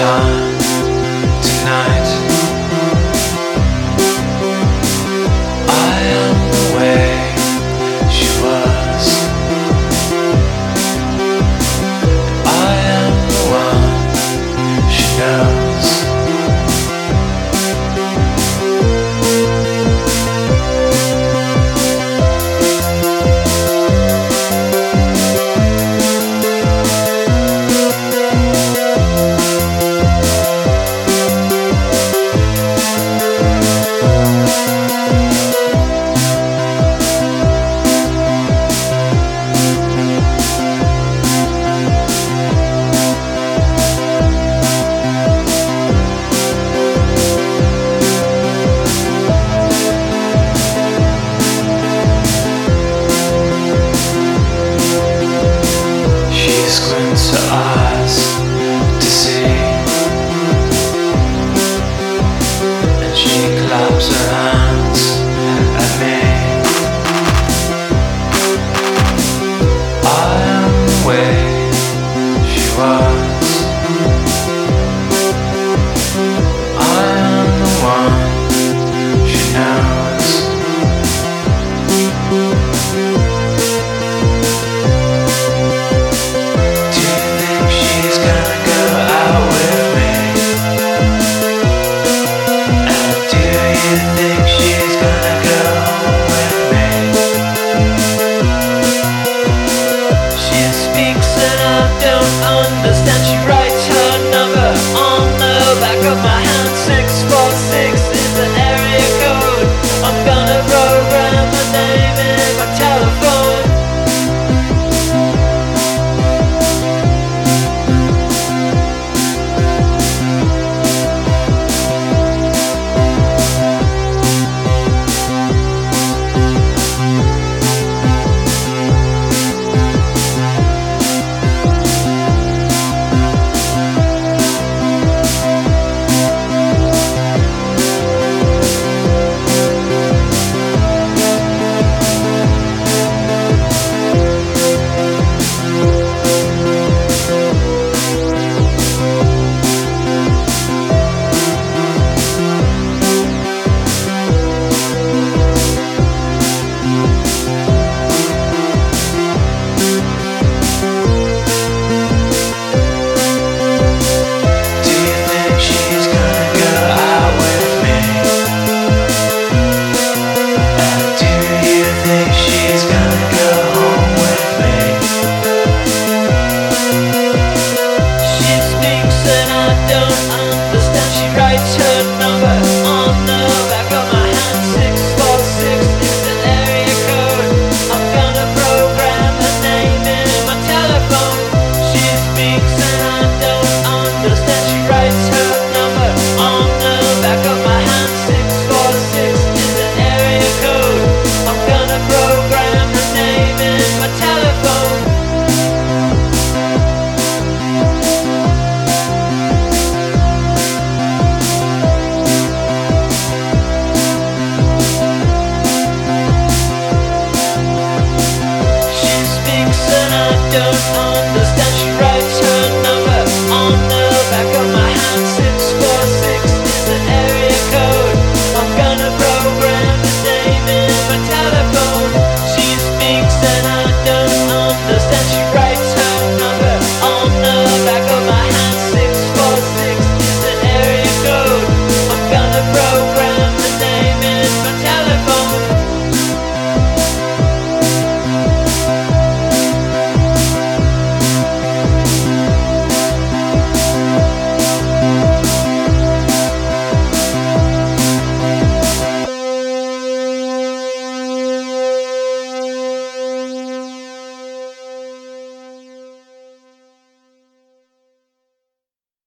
time tonight. I am the way she was. I am the one she knows. Squints her eyes to see, and she claps her hands at me. I am the way she was. I am the one she knows. Understand, she writes her number on the back of my hand. 646 is the area code. I'm gonna program her name in my telephone. Don't